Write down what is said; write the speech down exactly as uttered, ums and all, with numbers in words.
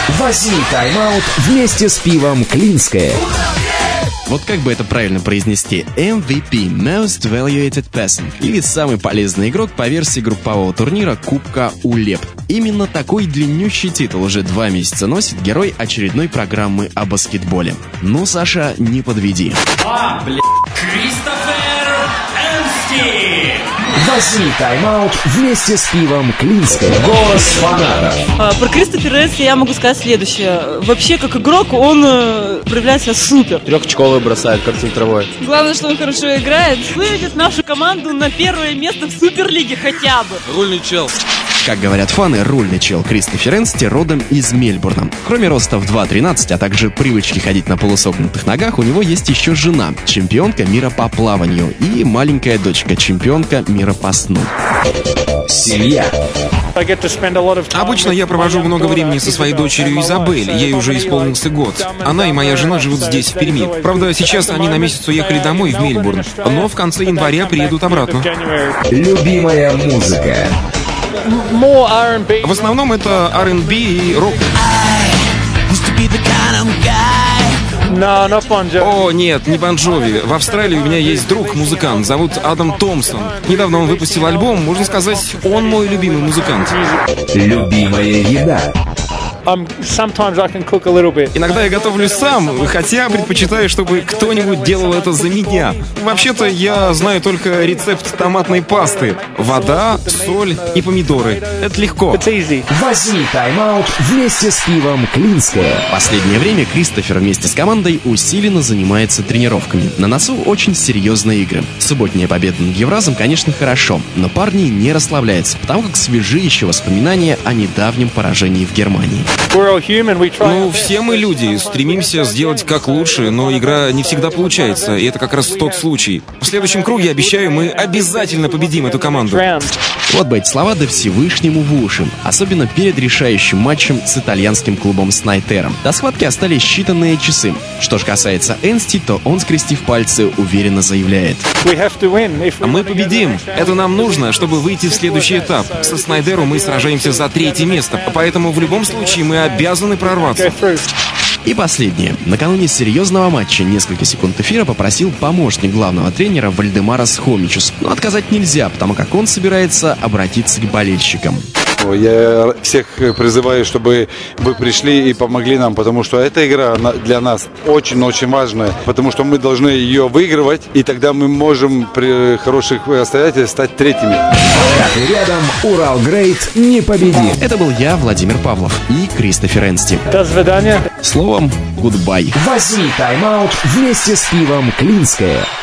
Возьми тайм-аут вместе с пивом «Клинское». Вот как бы это правильно произнести? эм ви пи – Most Valued Person, или самый полезный игрок по версии группового турнира Кубка УЛЕП. Именно такой длиннющий титул уже два месяца носит герой очередной программы о баскетболе. Ну, Саша, не подведи. А, бля... Кристофер Энсти! Возьми тайм-аут вместе с пивом «Клинское». Голос фанатов. А, про Кристофера Энсти я могу сказать следующее. Вообще, как игрок, он э, проявляет себя супер. Трехочковый бросает, как центровой. Главное, что он хорошо играет. Выведет нашу команду на первое место в Суперлиге хотя бы. Рульный чел. Как говорят фаны, рульный чел Кристофер Энсти родом из Мельбурна. Кроме роста в два тринадцать, а также привычки ходить на полусогнутых ногах, у него есть еще жена, чемпионка мира по плаванию, и маленькая дочка, чемпионка мира по сну. Семья. Обычно я провожу много времени со своей дочерью Изабель, ей уже исполнился год. Она и моя жена живут здесь, в Перми. Правда, сейчас они на месяц уехали домой, в Мельбурн, но в конце января приедут обратно. Любимая музыка. В основном это ар энд би и рок. О, нет, не Бон Джови. В Австралии у меня есть друг, музыкант, зовут Адам Томпсон. Недавно он выпустил альбом, можно сказать, он мой любимый музыкант. Любимая еда. Иногда я готовлю сам, хотя предпочитаю, чтобы кто-нибудь делал это за меня. Вообще-то я знаю только рецепт томатной пасты. Вода, соль и помидоры. Это легко. Возьми тайм-аут вместе с пивом «Клинское». В последнее время Кристофер вместе с командой усиленно занимается тренировками. На носу очень серьезные игры. Субботняя победа над Евразом, конечно, хорошо, но парни не расслабляются, потому как свежи еще воспоминания о недавнем поражении в Германии. Ну, все мы люди, стремимся сделать как лучше, но игра не всегда получается, и это как раз тот случай. В следующем круге, обещаю, мы обязательно победим эту команду. Вот бы эти слова да Всевышнему в уши, особенно перед решающим матчем с итальянским клубом Снайтером. До схватки остались считанные часы. Что же касается Энсти, то он, скрестив пальцы, уверенно заявляет: Мы победим. Это нам нужно, чтобы выйти в следующий этап. Со Снайдером мы сражаемся за третье место, поэтому в любом случае мы обязаны прорваться. И последнее. Накануне серьезного матча несколько секунд эфира попросил помощник главного тренера Вальдемарас Хомичус. Но отказать нельзя, потому как он собирается обратиться к болельщикам. Я всех призываю, чтобы вы пришли и помогли нам, потому что эта игра для нас очень-очень важная, потому что мы должны ее выигрывать, и тогда мы можем при хороших обстоятельствах стать третьими. Как и рядом, Урал Грейт непобедим. Это был я, Владимир Павлов, и Кристофер Энсти. До свидания. Словом, гудбай. Возьми тайм-аут вместе с пивом «Клинское».